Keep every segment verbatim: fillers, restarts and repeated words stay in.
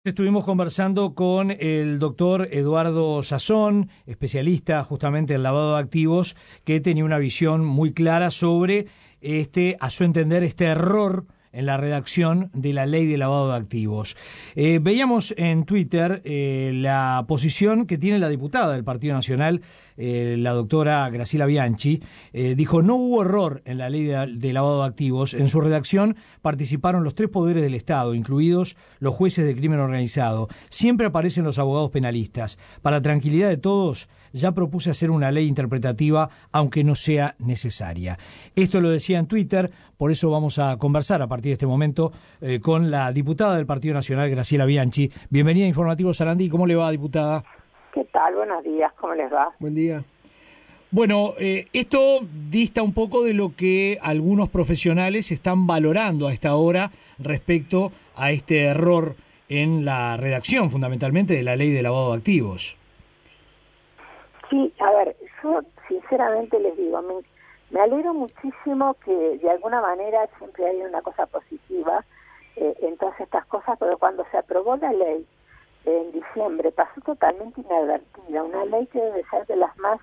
Estuvimos conversando con el doctor Eduardo Sazón, especialista justamente en lavado de activos, que tenía una visión muy clara sobre, este, a su entender, este error en la redacción de la ley de lavado de activos. Eh, veíamos en Twitter eh, la posición que tiene la diputada del Partido Nacional, eh, la doctora Graciela Bianchi. Eh, dijo, no hubo error en la ley de, de lavado de activos. En su redacción participaron los tres poderes del Estado, incluidos los jueces de crimen organizado. Siempre aparecen los abogados penalistas. Para tranquilidad de todos, ya propuse hacer una ley interpretativa, aunque no sea necesaria. Esto lo decía en Twitter, por eso vamos a conversar a partir de este momento eh, con la diputada del Partido Nacional, Graciela Bianchi. Bienvenida a Informativo Sarandí. ¿Cómo le va, diputada? ¿Qué tal? Buenos días. ¿Cómo les va? Buen día. Bueno, eh, esto dista un poco de lo que algunos profesionales están valorando a esta hora respecto a este error en la redacción, fundamentalmente, de la ley de lavado de activos. Sí, a ver, yo sinceramente les digo, me, me alegro muchísimo que de alguna manera siempre hay una cosa positiva eh, en todas estas cosas, pero cuando se aprobó la ley eh, en diciembre pasó totalmente inadvertida, una ley que debe ser de las más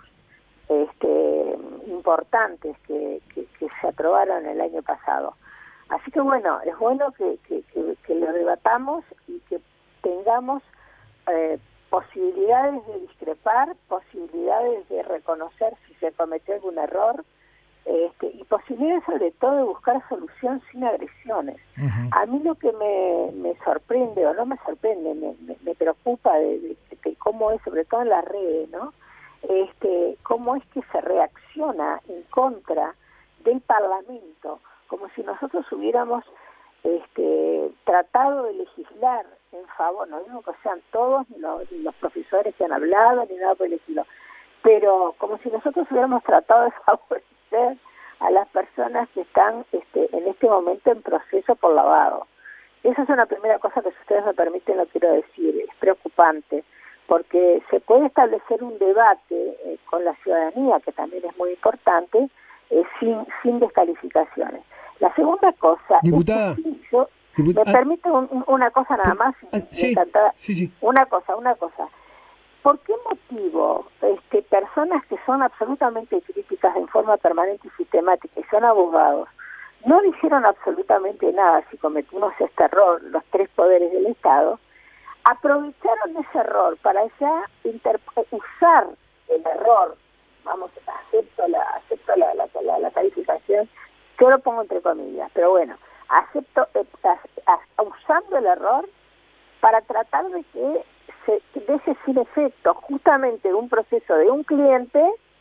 este, importantes que, que, que se aprobaron el año pasado. Así que bueno, es bueno que, que, que, que lo debatamos y que tengamos eh, posibilidades de discrepar, posibilidades de reconocer si se cometió algún error, este, y posibilidades sobre todo de buscar solución sin agresiones. Uh-huh. A mí lo que me, me sorprende, o no me sorprende, me, me, me preocupa de, de, de cómo es, sobre todo en las redes, ¿no? Este, cómo es que se reacciona en contra del Parlamento, como si nosotros hubiéramos este, tratado de legislar en favor, no digo que sean todos ni los, ni los profesores que han hablado ni nada por el estilo, pero como si nosotros hubiéramos tratado de favorecer a las personas que están este, en este momento en proceso por lavado. Esa es una primera cosa que, si ustedes me permiten, lo quiero decir, es preocupante, porque se puede establecer un debate eh, con la ciudadanía, que también es muy importante, eh, sin, sin descalificaciones. La segunda cosa, diputada, es que sí, yo, diputada, me permite un, una cosa nada más, ah, sí, sí, sí. una cosa, una cosa. ¿Por qué motivo este, personas que son absolutamente críticas en forma permanente y sistemática y son abogados no dijeron absolutamente nada si cometimos este error, los tres poderes del Estado, aprovecharon ese error para ya inter- usar el error, vamos, acepto la acepto la, la, la, la calificación, yo lo pongo entre comillas, pero bueno, acepto eh, a, a, usando el error para tratar de que se deje sin efecto justamente un proceso de un cliente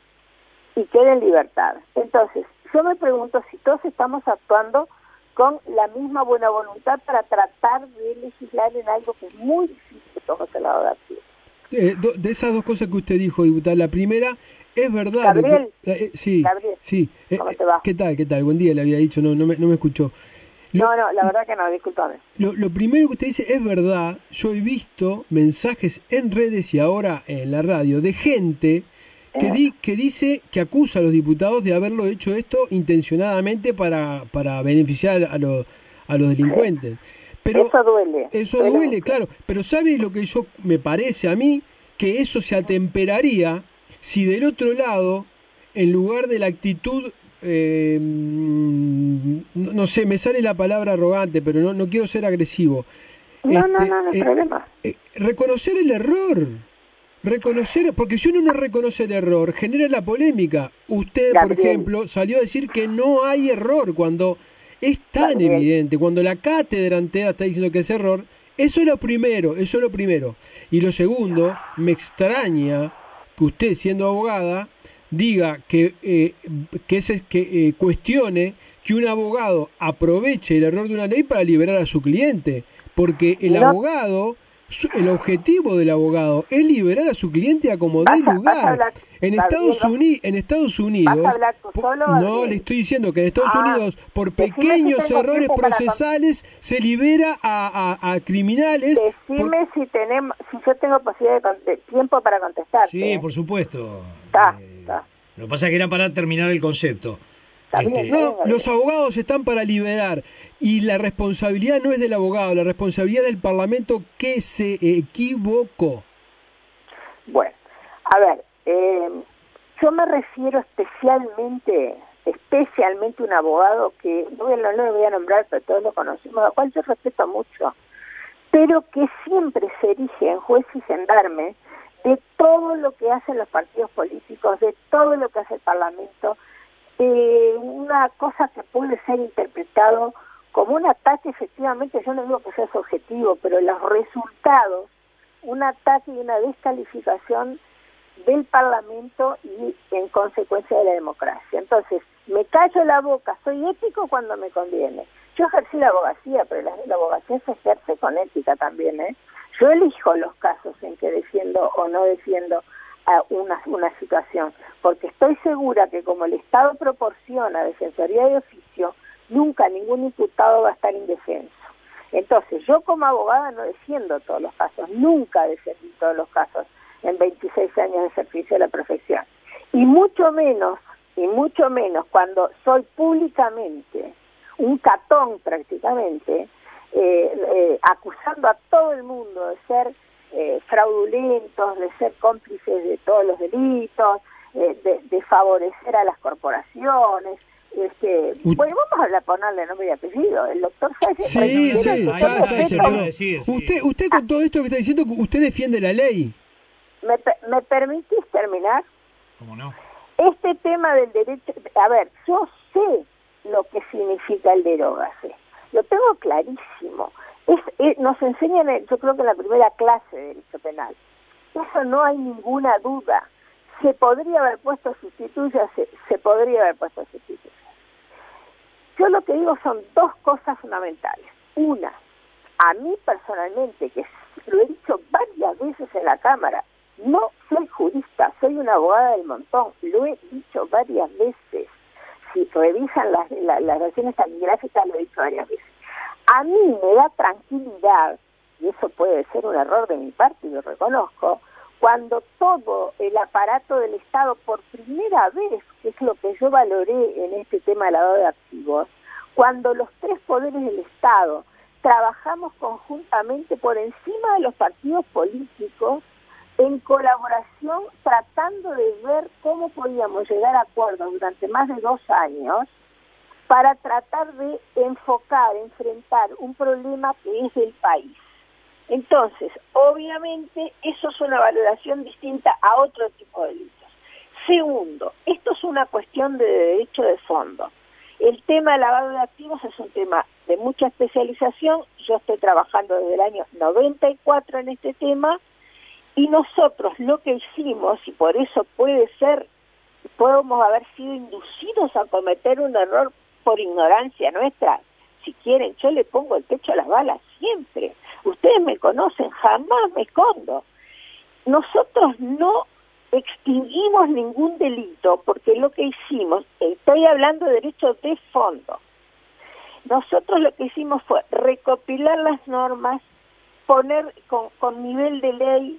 y quede en libertad. Entonces, yo me pregunto si todos estamos actuando con la misma buena voluntad para tratar de legislar en algo que es muy difícil como es el lavado de activos. Eh, do, de esas dos cosas que usted dijo, diputada, la primera, es verdad... Gabriel, que, eh, sí, Gabriel, sí. ¿cómo eh, te va? ¿Qué tal, qué tal? Buen día, le había dicho, no, no, me, no me escuchó. Lo, no, no, la verdad que no, discúlpame. Lo, lo primero que usted dice es verdad. Yo he visto mensajes en redes y ahora en la radio de gente que, di, que dice, que acusa a los diputados de haberlo hecho esto intencionadamente para, para beneficiar a, lo, a los delincuentes. Pero eso duele. Eso duele, duele claro. Pero ¿sabe lo que yo me parece a mí? Que eso se atemperaría si del otro lado, en lugar de la actitud... Eh, no, no sé, me sale la palabra arrogante, pero no, no quiero ser agresivo. No, este, no, no, no hay eh, problema. Eh, reconocer el error. Reconocer, porque si uno no reconoce el error, genera la polémica. Usted, Gabriel, por ejemplo, salió a decir que no hay error cuando es tan Gabriel. evidente, cuando la cátedra entera está diciendo que es error. Eso es lo primero, eso es lo primero. Y lo segundo, me extraña que usted, siendo abogada, diga que eh, que, ese, que eh, cuestione que un abogado aproveche el error de una ley para liberar a su cliente, porque el no. abogado, su, el objetivo del abogado es liberar a su cliente a como dé lugar. Hablar, en, Estados Uni, en Estados Unidos, ¿vas a hablar tú solo, no Gabriel? Le estoy diciendo que en Estados ah, Unidos por pequeños si errores procesales para... se libera a, a, a criminales. Decime por... si tenemos, si yo tengo posibilidad de, de tiempo para contestar. Sí, por supuesto. Está. Eh... Lo que pasa es que era para terminar el concepto. Está Este, bien, No, venga, los venga. abogados están para liberar y la responsabilidad no es del abogado, la responsabilidad del Parlamento que se equivocó. Bueno, a ver, eh, yo me refiero especialmente, especialmente a un abogado que, no, voy a- no lo voy a nombrar, pero todos lo conocemos, al cual yo respeto mucho, pero que siempre se erige en juez y gendarme de todo lo que hacen los partidos políticos, de todo lo que hace el Parlamento, eh, una cosa que puede ser interpretado como un ataque, efectivamente, yo no digo que sea su objetivo, pero los resultados, un ataque y una descalificación del Parlamento y en consecuencia de la democracia. Entonces, me callo la boca, soy ético cuando me conviene. Yo ejercí la abogacía, pero la, la abogacía se ejerce con ética también, ¿eh? Yo elijo los casos en que defiendo o no defiendo a una, una situación, porque estoy segura que como el Estado proporciona defensoría de oficio, nunca ningún imputado va a estar indefenso. Entonces, yo como abogada no defiendo todos los casos, nunca defendí todos los casos en veintiséis años de ejercicio de la profesión. Y mucho menos, y mucho menos cuando soy públicamente un catón prácticamente, eh, eh, acusando a todo el mundo de ser eh, fraudulentos, de ser cómplices de todos los delitos, eh, de, de favorecer a las corporaciones. Este, U- bueno, vamos a hablar, ponerle nombre y apellido. El doctor Salles. Sí, Ay, no, sí, no, no, está, ahí está, se está, lo iba a pero decir, sí. usted, usted con todo esto que está diciendo, usted defiende la ley. ¿Me, pe- ¿Me permitís terminar? ¿Cómo no? Este tema del derecho, a ver, yo sé lo que significa el derógase, lo tengo clarísimo. Es, es- nos enseñan, en- yo creo que en la primera clase de derecho penal. Eso no hay ninguna duda. Se podría haber puesto sustituya, se, se podría haber puesto sustituya. Yo lo que digo son dos cosas fundamentales. Una, a mí personalmente, que lo he dicho varias veces en la Cámara, no soy jurista, soy una abogada del montón, lo he dicho varias veces. Si revisan las, las, las versiones taquigráficas, lo he dicho varias veces. A mí me da tranquilidad, y eso puede ser un error de mi parte, y lo reconozco, cuando todo el aparato del Estado, por primera vez, que es lo que yo valoré en este tema del lavado de activos, cuando los tres poderes del Estado trabajamos conjuntamente por encima de los partidos políticos, en colaboración, tratando de ver cómo podíamos llegar a acuerdos durante más de dos años para tratar de enfocar, enfrentar un problema que es del país. Entonces, obviamente, eso es una valoración distinta a otro tipo de delitos. Segundo, esto es una cuestión de derecho de fondo. El tema del lavado de activos es un tema de mucha especialización. Yo estoy trabajando desde el año noventa y cuatro en este tema, y nosotros lo que hicimos, y por eso puede ser, podemos haber sido inducidos a cometer un error por ignorancia nuestra. Si quieren, yo le pongo el pecho a las balas siempre. Ustedes me conocen, jamás me escondo. Nosotros no extinguimos ningún delito, porque lo que hicimos, estoy hablando de derechos de fondo, nosotros lo que hicimos fue recopilar las normas, poner con, con nivel de ley,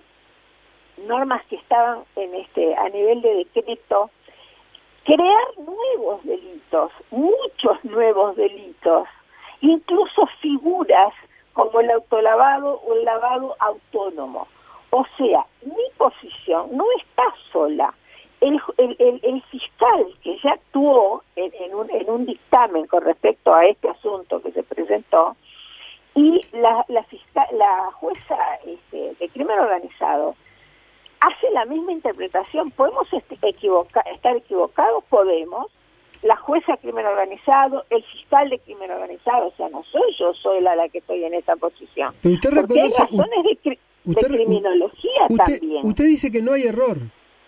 normas que estaban en este a nivel de decreto, crear nuevos delitos, muchos nuevos delitos, incluso figuras como el autolavado o el lavado autónomo. O sea, mi posición no está sola. El, el, el, el fiscal que ya actuó en, en, un, en un dictamen con respecto a este asunto que se presentó, y la, la, fiscal, la jueza este, de crimen organizado hace la misma interpretación. ¿Podemos este, equivoca, estar equivocados? Podemos. La jueza de crimen organizado, el fiscal de crimen organizado, o sea, no soy yo, soy la, la que estoy en esta posición. Pero usted Porque hay reconoce, razones de, cri usted, de criminología usted, también. Usted dice que no hay error.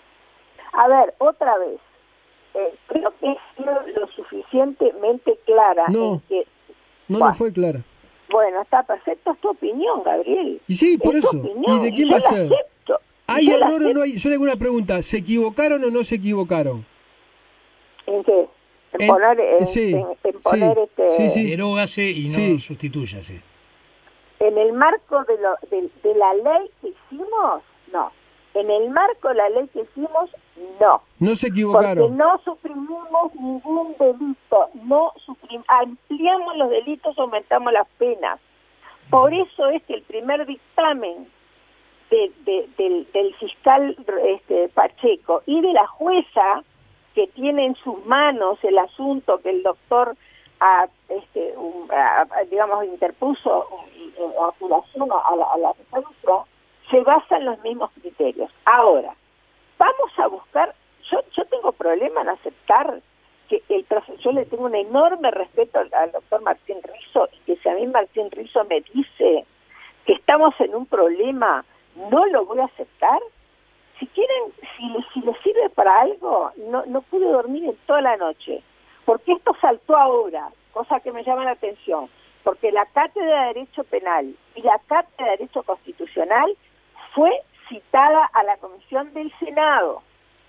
A ver, otra vez, eh, creo que he sido lo suficientemente clara. No, en que, no, bueno, no fue clara. Bueno, está perfecto, es tu opinión, Gabriel. Y sí, por es tu eso. opinión, ¿Y de quién yo va a la ser? acepto. ¿Hay yo la error o acepto. no hay? Yo le hago una pregunta. ¿Se equivocaron o no se equivocaron? ¿En qué? En, En- poner, en, sí, en, en poner sí, este... sí, sí. Derógase y no Sí. sustitúyase. En el marco de, lo, de, de la ley que hicimos, no. en el marco de la ley que hicimos, no. No se equivocaron. Porque no suprimimos ningún delito, no suprim ampliamos los delitos, aumentamos las penas. Por eso es que el primer dictamen de, de, del, del fiscal este, Pacheco y de la jueza que tiene en sus manos el asunto que el doctor a, este, un, a, a, digamos interpuso apelación a la, a la defensa, se basa en los mismos criterios. Ahora, vamos a buscar, yo, yo tengo problema en aceptar que el profesor, yo le tengo un enorme respeto al, al doctor Martín Rizo, y que si a mí Martín Rizo me dice que estamos en un problema, no lo voy a aceptar. Si quieren, si, si les sirve para algo, no, no pude dormir en toda la noche, porque esto saltó ahora, cosa que me llama la atención, porque la Cátedra de Derecho Penal y la Cátedra de Derecho Constitucional fue citada a la Comisión del Senado.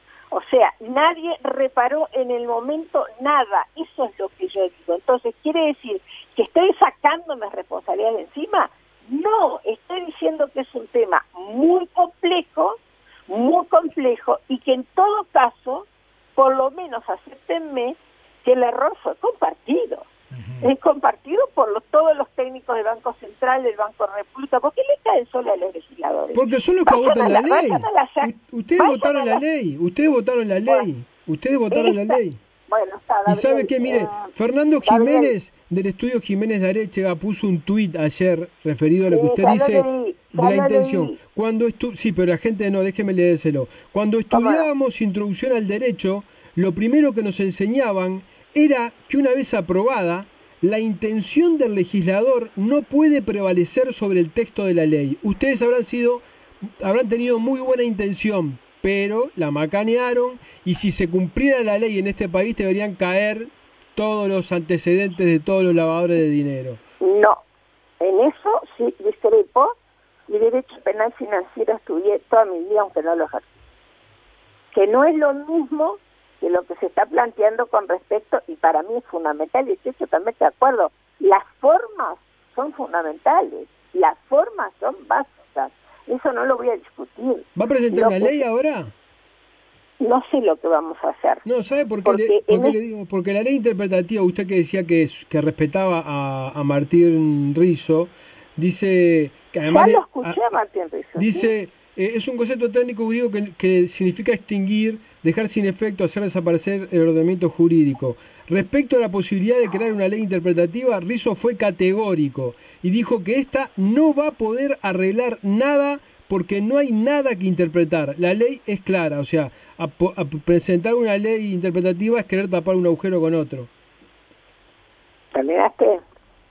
O sea, nadie reparó en el momento nada. Eso es lo que yo digo. Entonces, ¿quiere decir que estoy sacándome responsabilidades de encima? No, estoy diciendo que es un tema muy complejo, muy complejo, y que en todo caso, por lo menos acéptenme que el error fue compartido. Uh-huh. Es compartido por los, todos los técnicos del Banco Central, del Banco República. ¿Por qué le caen solo a los legisladores? Porque son los que votan la, la ley. La, ustedes votaron la, la ley, ustedes votaron la ley, bueno, ustedes votaron esta, la ley. Bueno, está, y sabe qué, mire, eh, Fernando Jiménez del estudio Jiménez de Aréchega puso un tuit ayer referido a lo que usted sí, dice leí, de la intención. Leí. Cuando estu sí, pero la gente no, déjeme leérselo. Cuando estudiábamos introducción al derecho, lo primero que nos enseñaban era que una vez aprobada, la intención del legislador no puede prevalecer sobre el texto de la ley. Ustedes habrán sido, habrán tenido muy buena intención, pero la macanearon, y si se cumpliera la ley en este país deberían caer todos los antecedentes de todos los lavadores de dinero. No, en eso sí discrepo, y Derecho Penal Financiero estudié toda mi vida, aunque no lo ejercí. Que no es lo mismo que lo que se está planteando con respecto, y para mí es fundamental, y estoy totalmente de acuerdo, las formas son fundamentales, las formas son básicas, eso no lo voy a discutir. ¿Va a presentar lo una ley ahora? No sé lo que vamos a hacer. No, ¿sabe por qué, porque le, por qué le digo? Porque la ley interpretativa, usted que decía que, que respetaba a, a Martín Rizo, dice que además... Ya lo escuché a, a Martín Rizo. Dice... ¿sí? Es un concepto técnico judío que, que significa extinguir, dejar sin efecto, hacer desaparecer el ordenamiento jurídico. Respecto a la posibilidad de crear una ley interpretativa, Rizo fue categórico y dijo que esta no va a poder arreglar nada porque no hay nada que interpretar. La ley es clara, o sea, a, a presentar una ley interpretativa es querer tapar un agujero con otro. ¿Terminaste?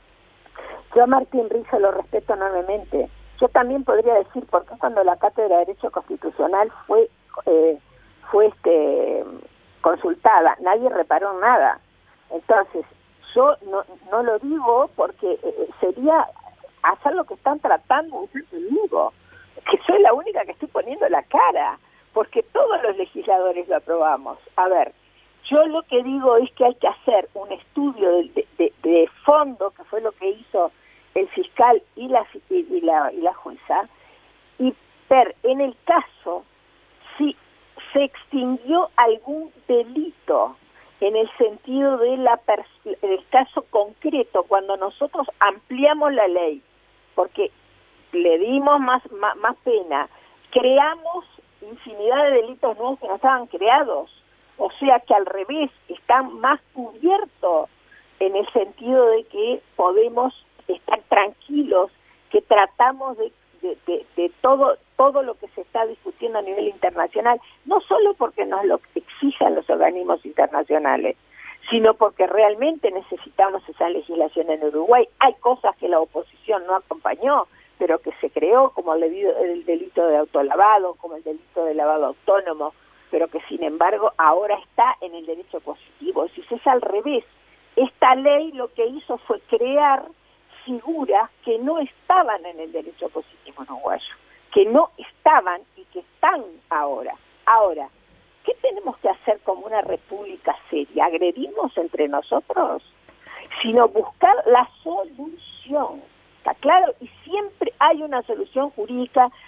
Yo a Martín Rizo lo respeto enormemente. Yo también podría decir, porque cuando la Cátedra de Derecho Constitucional fue eh, fue este consultada, nadie reparó nada. Entonces, yo no, no lo digo porque eh, sería hacer lo que están tratando de hacer conmigo, que soy la única que estoy poniendo la cara, porque todos los legisladores lo aprobamos. A ver, yo lo que digo es que hay que hacer un estudio de, de, de fondo, que fue lo que hizo el fiscal y la, y, la, y la jueza, y ver en el caso si se extinguió algún delito en el sentido de la el caso concreto, cuando nosotros ampliamos la ley, porque le dimos más, más, más pena, creamos infinidad de delitos nuevos que no estaban creados, o sea que al revés, están más cubiertos en el sentido de que podemos estar tranquilos, que tratamos de, de, de, de todo todo lo que se está discutiendo a nivel internacional, no solo porque nos lo exijan los organismos internacionales, sino porque realmente necesitamos esa legislación en Uruguay. Hay cosas que la oposición no acompañó, pero que se creó, como el, el delito de autolavado, como el delito de lavado autónomo, pero que sin embargo ahora está en el derecho positivo. Si es al revés, esta ley lo que hizo fue crear figuras que no estaban en el derecho positivo uruguayo, que no estaban y que están ahora. Ahora, ¿qué tenemos que hacer como una república seria? ¿Agredirnos entre nosotros? Sino buscar la solución, ¿está claro? Y siempre hay una solución jurídica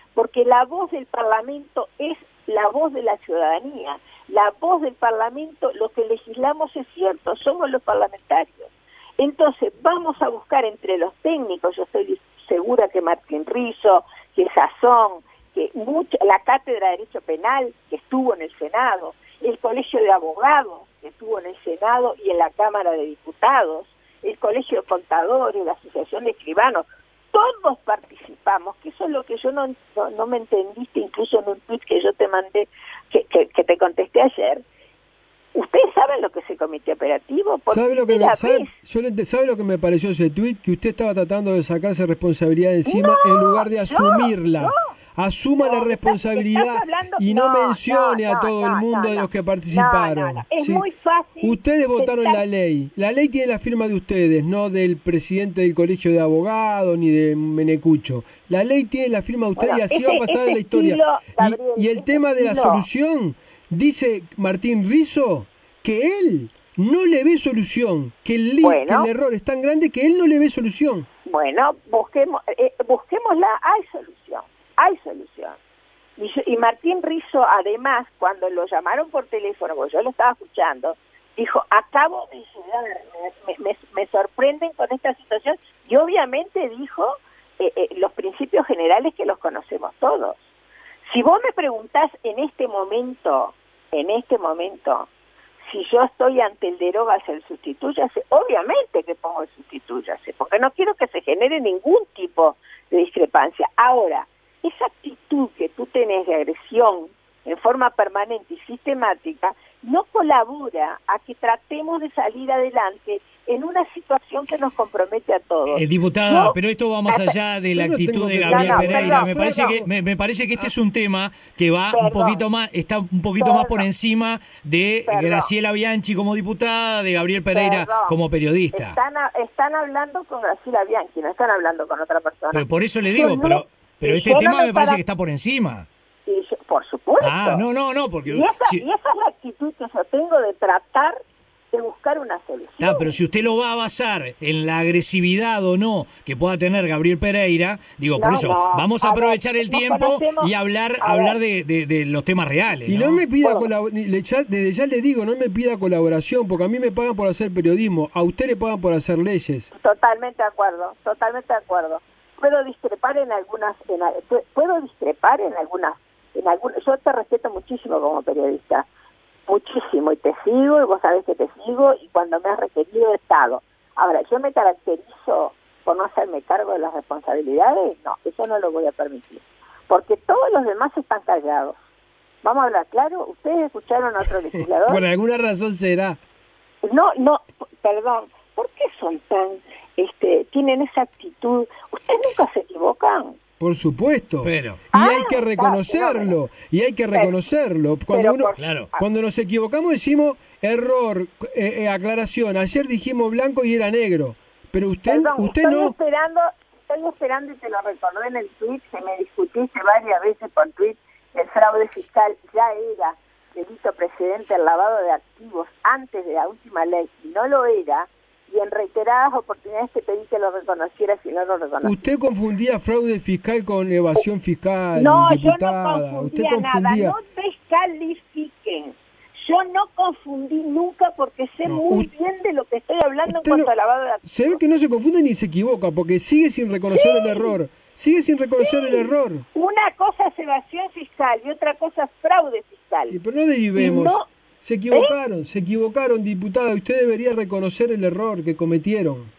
porque la voz del Parlamento es la voz de la ciudadanía. La voz del Parlamento, lo que legislamos es cierto, somos los parlamentarios. Entonces, vamos a buscar entre los técnicos, yo estoy segura que Martín Rizzo, que Sazón, que mucha, la Cátedra de Derecho Penal, que estuvo en el Senado, el Colegio de Abogados, que estuvo en el Senado y en la Cámara de Diputados, el Colegio de Contadores, la Asociación de Escribanos, todos participamos, que eso es lo que yo no, no, no me entendiste, incluso en un tweet que yo te mandé, que, que, que te contesté ayer. ¿Ustedes saben lo que es el comité operativo? ¿Sabe lo que me, sabe, yo le, ¿Sabe lo que me pareció ese tweet? Que usted estaba tratando de sacarse responsabilidad encima no, en lugar de asumirla. No, no. Asuma no, la responsabilidad hablando, y no, no mencione no, no, a todo no, el mundo no, de los que participaron. No, no, no. Es ¿sí? muy fácil. Ustedes votaron la ley. La ley tiene la firma de ustedes, no del presidente del Colegio de Abogados ni de Menecucho. La ley tiene la firma de ustedes bueno, y así ese, va a pasar en la historia. Estilo, Gabriel, y, y el tema de la estilo. solución, dice Martín Rizzo que él no le ve solución, que el, bueno, que el error es tan grande que él no le ve solución. Bueno, busquemos, eh, busquémosla, hay solución. Hay solución. Y, yo, y Martín Rizzo, además, cuando lo llamaron por teléfono, porque yo lo estaba escuchando, dijo, acabo de llegar, me, me, me sorprenden con esta situación, y obviamente dijo eh, eh, los principios generales que los conocemos todos. Si vos me preguntás en este momento, en este momento, si yo estoy ante el derógase, el sustitúyase, obviamente que pongo el sustitúyase, porque no quiero que se genere ningún tipo de discrepancia. Ahora, esa actitud que tú tenés de agresión en forma permanente y sistemática no colabora a que tratemos de salir adelante en una situación que nos compromete a todos. Eh, diputada, ¿no? Pero esto va más allá de la actitud de Gabriel no, no, Pereira. Perdón, me parece perdón. que me, me parece que este es un tema que va perdón. un poquito más, está un poquito perdón. más por encima de perdón. Graciela Bianchi como diputada, de Gabriel Pereira perdón. como periodista. Están, a, están hablando con Graciela Bianchi, no están hablando con otra persona. Pero por eso le digo, no, pero pero este tema no me, me parece para... que está por encima. Y yo, por supuesto. Ah, no, no, no, porque... Y esa, si... y esa es la actitud que yo tengo de tratar de buscar una solución. Ah, pero si usted lo va a basar en la agresividad o no que pueda tener Gabriel Pereira, digo, no, por eso, no. vamos a, a aprovechar ver, el tiempo y hablar hablar de, de, de los temas reales. Y no, no me pida colaboración, desde ya le digo, no me pida colaboración, porque a mí me pagan por hacer periodismo, a usted le pagan por hacer leyes. Totalmente de acuerdo, totalmente de acuerdo. Puedo discrepar en algunas, en, puedo discrepar en algunas, en algunas, yo te respeto muchísimo como periodista, muchísimo, y te sigo, y vos sabés que te sigo, y cuando me has requerido he estado. Ahora, yo me caracterizo por no hacerme cargo de las responsabilidades, no, eso no lo voy a permitir, porque todos los demás están callados. Vamos a hablar claro, ¿ustedes escucharon a otro legislador? Por alguna razón será. No, no, perdón, ¿por qué son tan... Este, tienen esa actitud? ¿Ustedes nunca se equivocan? Por supuesto, pero y ah, hay que reconocerlo, claro, y hay que reconocerlo. Cuando uno, por... claro. cuando nos equivocamos decimos error, eh, eh, aclaración. Ayer dijimos blanco y era negro, pero usted, Perdón, usted estoy no. Esperando, estoy esperando y te lo recordé en el tweet que me discutiste varias veces por tweet. El fraude fiscal ya era delito precedente al lavado de activos antes de la última ley y no lo era. Y en reiteradas oportunidades te pedí que lo reconocieras y no lo reconocieras. Usted confundía fraude fiscal con evasión fiscal, no, diputada. Yo no confundía Usted confundía nada, no descalifiquen. Yo no confundí nunca porque sé no, muy usted, bien de lo que estoy hablando en cuanto no, a lavado de activos. Se ve que no se confunde ni se equivoca porque sigue sin reconocer sí, el error. Sigue sin reconocer sí. el error. Una cosa es evasión fiscal y otra cosa es fraude fiscal. Sí, pero no derivemos. No, Se equivocaron, ¿Eh? se equivocaron, diputada. Usted debería reconocer el error que cometieron.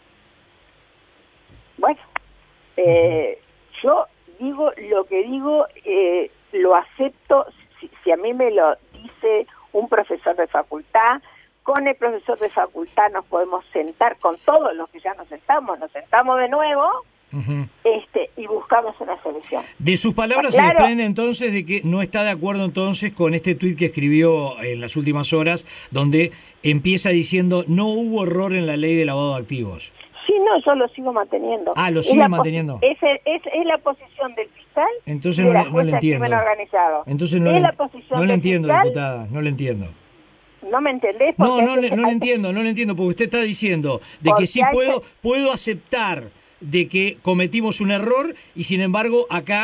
Bueno, eh, yo digo lo que digo, eh, lo acepto. Si, si a mí me lo dice un profesor de facultad, con el profesor de facultad nos podemos sentar con todos los que ya nos sentamos, nos sentamos de nuevo. Uh-huh. Este y buscamos una solución. De sus palabras claro. se desprende entonces de que no está de acuerdo entonces con este tuit que escribió en las últimas horas, donde empieza diciendo no hubo error en la ley de lavado de activos. Sí, no, yo lo sigo manteniendo. Ah, lo sigue manteniendo. Es, es, es la posición del fiscal. Entonces no, le, no le entiendo. Entonces no, le, no le entiendo, fiscal, diputada, no le entiendo. ¿No me entendés? No, no, le, no le entiendo, no le entiendo, porque usted está diciendo de que sí puedo, puedo aceptar de que cometimos un error y sin embargo acá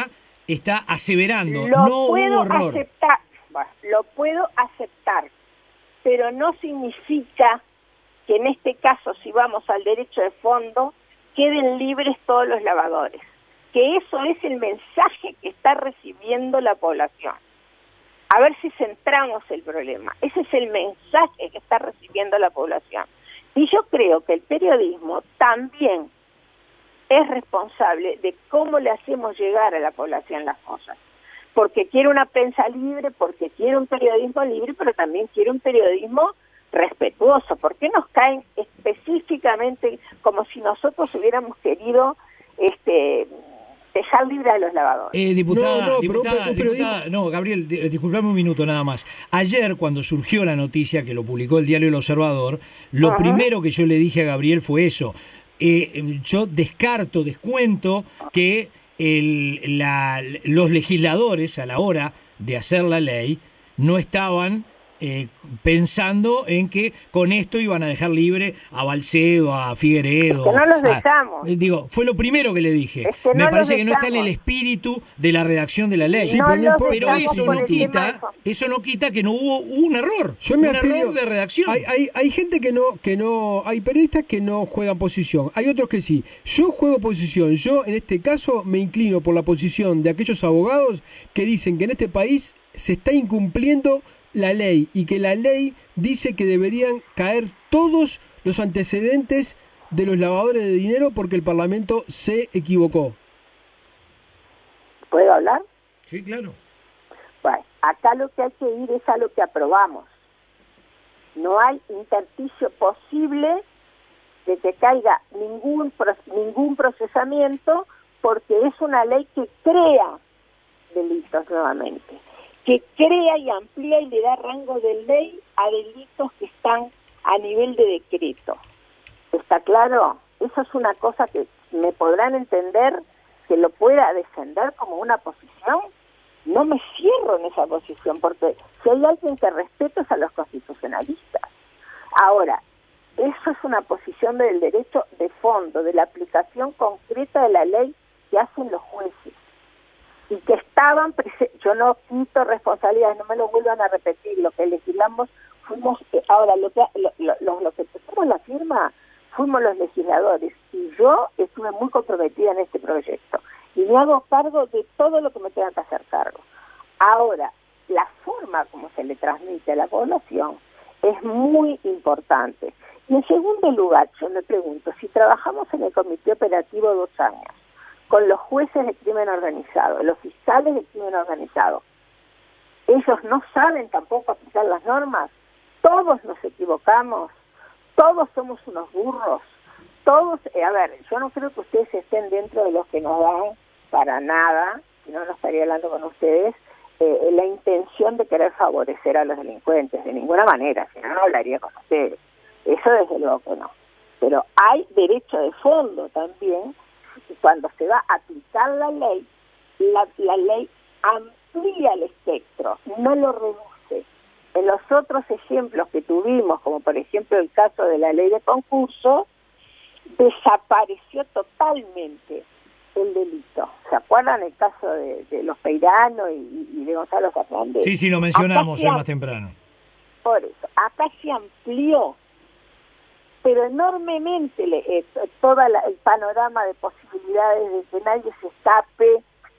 está aseverando, lo no puedo hubo error. aceptar, bueno, lo puedo aceptar, pero no significa que en este caso, si vamos al derecho de fondo, queden libres todos los lavadores. Que eso es el mensaje que está recibiendo la población. A ver si centramos el problema. Ese es el mensaje que está recibiendo la población. Y yo creo que el periodismo también es responsable de cómo le hacemos llegar a la población las cosas. Porque quiere una prensa libre, porque quiere un periodismo libre, pero también quiere un periodismo respetuoso. ¿Por qué nos caen específicamente como si nosotros hubiéramos querido este dejar libre a los lavadores? Eh, diputada, No, no, diputada, pero- pero- diputada, no, Gabriel, di- disculpame un minuto nada más. Ayer, cuando surgió la noticia que lo publicó el diario El Observador, lo Ajá. primero que yo le dije a Gabriel fue eso. Eh, yo descarto, descuento que el, la, los legisladores a la hora de hacer la ley no estaban eh, pensando en que con esto iban a dejar libre a Balcedo, a Figueredo. Es que no los a- dejamos. eh, digo, fue lo primero que le dije. Es que Me no parece los que no está en el dejamos. espíritu de la redacción de la ley. Sí, no pero no los importa. Pero dejamos eso por no el tema quita, de fondo. eso no quita que no hubo un error, Yo me un afilio- error de redacción. Hay, hay, hay gente que no, que no, hay periodistas que no juegan posición, hay otros que sí. Yo juego posición, yo en este caso me inclino por la posición de aquellos abogados que dicen que en este país se está incumpliendo la ley y que la ley dice que deberían caer todos los antecedentes de los lavadores de dinero porque el Parlamento se equivocó. ¿Puedo hablar? Sí, claro. Bueno, acá lo que hay que ir es a lo que aprobamos. No hay intersticio posible de que caiga ningún pro- ningún procesamiento porque es una ley que crea delitos nuevamente, que crea y amplía y le da rango de ley a delitos que están a nivel de decreto. ¿Está claro? Eso es una cosa que me podrán entender que lo pueda defender como una posición. No me cierro en esa posición, porque si hay alguien que respeto es a los constitucionalistas. Ahora, eso es una posición del derecho de fondo, de la aplicación concreta de la ley que hacen los jueces. Y que estaban, prese- yo no quito responsabilidades, no me lo vuelvan a repetir, lo que legislamos fuimos, eh, ahora lo que lo, lo, lo, lo que pusimos la firma fuimos los legisladores, y yo estuve muy comprometida en este proyecto, y me hago cargo de todo lo que me tenga que hacer cargo. Ahora, la forma como se le transmite a la población es muy importante. Y en segundo lugar, yo me pregunto, si trabajamos en el comité operativo dos años, con los jueces de crimen organizado, los fiscales de crimen organizado, ellos no saben tampoco aplicar las normas, todos nos equivocamos, todos somos unos burros, todos, eh, a ver, yo no creo que ustedes estén dentro de los que nos dan para nada, si no, no estaría hablando con ustedes, eh, la intención de querer favorecer a los delincuentes, de ninguna manera, si no, no hablaría con ustedes, eso desde luego que no. Pero hay derecho de fondo también, y cuando se va a aplicar la ley, la, la ley amplía el espectro, no lo reduce. En los otros ejemplos que tuvimos, como por ejemplo el caso de la ley de concurso, desapareció totalmente el delito. ¿Se acuerdan el caso de, de los Peirano y, y de Gonzalo Fernández? Sí, sí, lo mencionamos Acá hoy se más temprano. Por eso, acá se amplió, pero enormemente le, eh, todo el panorama de posibilidades de que nadie se escape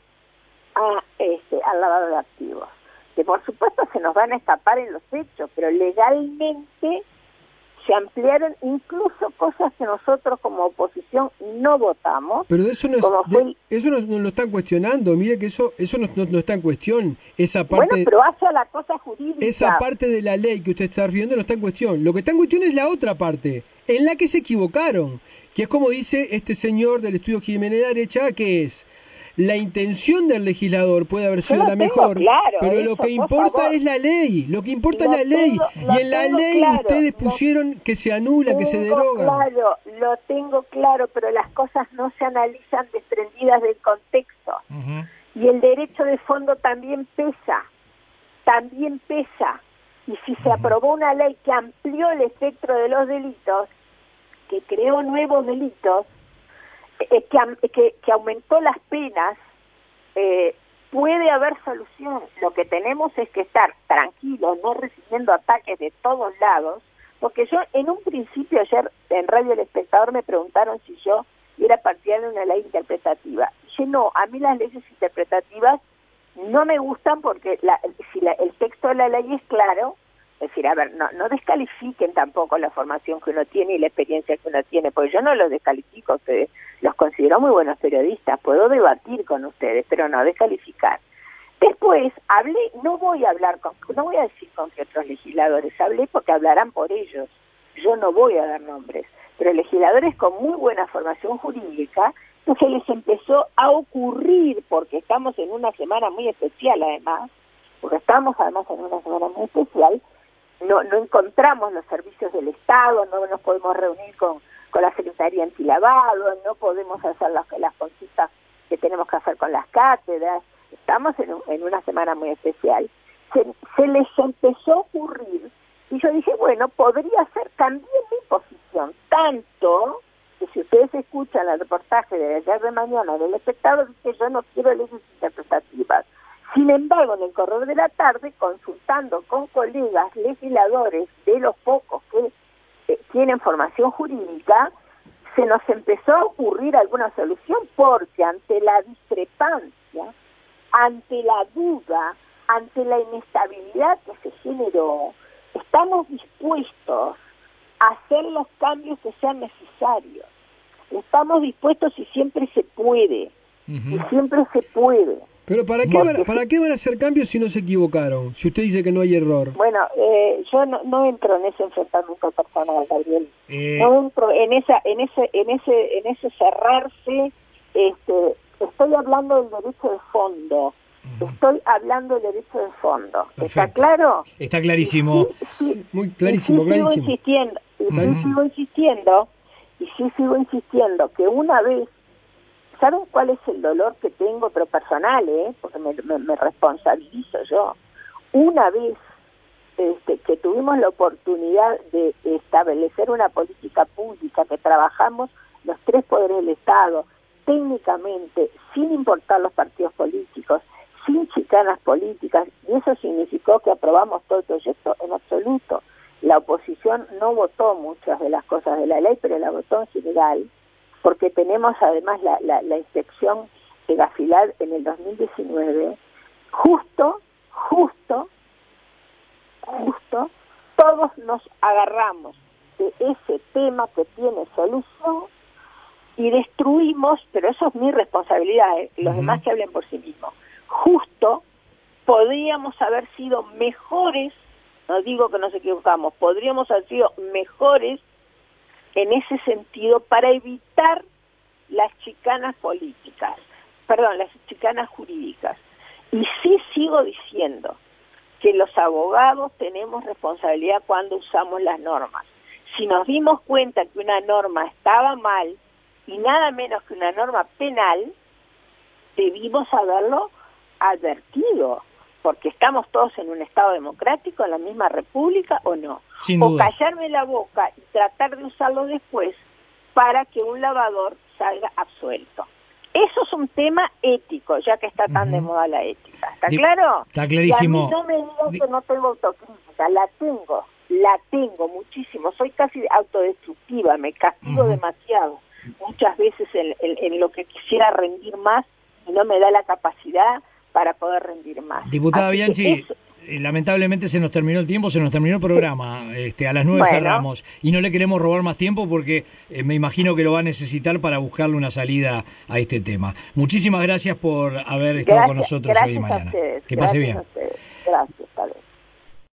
a, este, al lavado de activos. Que por supuesto se nos van a escapar en los hechos, pero legalmente se ampliaron incluso cosas que nosotros como oposición no votamos. Pero de eso no, es, como fue de, el, eso no, no lo están cuestionando. Mire que eso eso no, no, no está en cuestión. Esa parte, bueno, pero hacia la cosa jurídica. esa parte de la ley que usted está refiriendo no está en cuestión. Lo que está en cuestión es la otra parte, en la que se equivocaron. Que es como dice este señor del estudio Jiménez de Arecha, que es la intención del legislador puede haber sido Yo lo la tengo mejor, claro, pero eso, lo que por importa favor. es la ley. Lo que importa Lo es la ley. tengo- lo Y en la tengo ley claro, ustedes lo- pusieron que se anula, que se Tengo deroga. claro, lo tengo claro, pero las cosas no se analizan desprendidas del contexto. Uh-huh. Y el derecho de fondo también pesa, también pesa. Y si se aprobó una ley que amplió el espectro de los delitos, que creó nuevos delitos, eh, que, am- que, que aumentó las penas, eh, puede haber solución. Lo que tenemos es que estar tranquilos, no recibiendo ataques de todos lados, porque yo en un principio ayer en Radio El Espectador me preguntaron si yo era partidaria de una ley interpretativa. Y yo no, a mí las leyes interpretativas no me gustan porque la, si la, el texto de la ley es claro, es decir, a ver, no, no descalifiquen tampoco la formación que uno tiene y la experiencia que uno tiene, porque yo no los descalifico a ustedes, los considero muy buenos periodistas, puedo debatir con ustedes, pero no descalificar. Después, hablé, no voy a hablar con, no voy a decir con qué otros legisladores, hablé porque hablarán por ellos, yo no voy a dar nombres, pero legisladores con muy buena formación jurídica, que se les empezó a ocurrir, porque estamos en una semana muy especial además, porque estamos además en una semana muy especial, no no encontramos los servicios del Estado, no nos podemos reunir con, con la Secretaría Antilavado, no podemos hacer las, las consultas que tenemos que hacer con las cátedras, estamos en, un, en una semana muy especial. Se, se les empezó a ocurrir, y yo dije, bueno, podría ser, cambié mi posición, tanto que si ustedes escuchan el reportaje de ayer de mañana del Espectador, dice yo no quiero leyes interpretativas. Sin embargo, en el correr de la tarde, consultando con colegas legisladores de los pocos que eh, tienen formación jurídica, se nos empezó a ocurrir alguna solución, porque ante la discrepancia, ante la duda, ante la inestabilidad que se generó, estamos dispuestos a hacer los cambios que sean necesarios. Estamos dispuestos y siempre se puede, uh-huh. y siempre se puede. Pero ¿para qué, van, ¿para qué van a hacer cambios si no se equivocaron? Si usted dice que no hay error. Bueno, eh, yo no, no entro en ese enfrentamiento personal, Gabriel. Eh... No entro en esa, en ese, en ese, en ese cerrarse. Este, estoy hablando del derecho de fondo. Uh-huh. Estoy hablando del derecho de fondo. Perfecto. ¿Está claro? Está clarísimo. Sí, sí, Muy clarísimo, sí clarísimo. Sigo insistiendo, y uh-huh. sí sigo insistiendo, y sí sigo insistiendo que una vez, ¿saben cuál es el dolor que tengo, pero personal, eh? Porque me, me, me responsabilizo yo. Una vez este, que tuvimos la oportunidad de establecer una política pública, que trabajamos los tres poderes del Estado, técnicamente, sin importar los partidos políticos, sin chicanas políticas, y eso significó que aprobamos todo el proyecto en absoluto. La oposición no votó muchas de las cosas de la ley, pero la votó en general, porque tenemos además la, la, la inspección de Gafilar en el dos mil diecinueve, justo, justo, justo, todos nos agarramos de ese tema que tiene solución y destruimos, pero eso es mi responsabilidad, ¿eh? Los uh-huh. demás que hablen por sí mismos. Justo podríamos haber sido mejores, no digo que nos equivocamos, podríamos haber sido mejores en ese sentido para evitar las chicanas políticas, perdón, las chicanas jurídicas. Y sí sigo diciendo que los abogados tenemos responsabilidad cuando usamos las normas. Si nos dimos cuenta que una norma estaba mal, y nada menos que una norma penal, debimos haberlo advertido, porque estamos todos en un Estado democrático, en la misma república, ¿o no? Sin o duda. Callarme la boca y tratar de usarlo después para que un lavador salga absuelto. Eso es un tema ético, ya que está tan uh-huh. de moda la ética. ¿Está Di- claro? Está clarísimo. Y a mí no me digan Di- que no tengo autocrítica, la tengo, la tengo muchísimo. Soy casi autodestructiva, me castigo uh-huh. demasiado. Muchas veces en, en, en lo que quisiera rendir más y no me da la capacidad para poder rendir más. Diputada Así Bianchi, eso... eh, lamentablemente se nos terminó el tiempo, se nos terminó el programa, este, a las nueve bueno. cerramos y no le queremos robar más tiempo porque eh, me imagino que lo va a necesitar para buscarle una salida a este tema. Muchísimas gracias por haber estado gracias, con nosotros hoy y mañana. A ustedes, que pase bien. A ustedes. Gracias.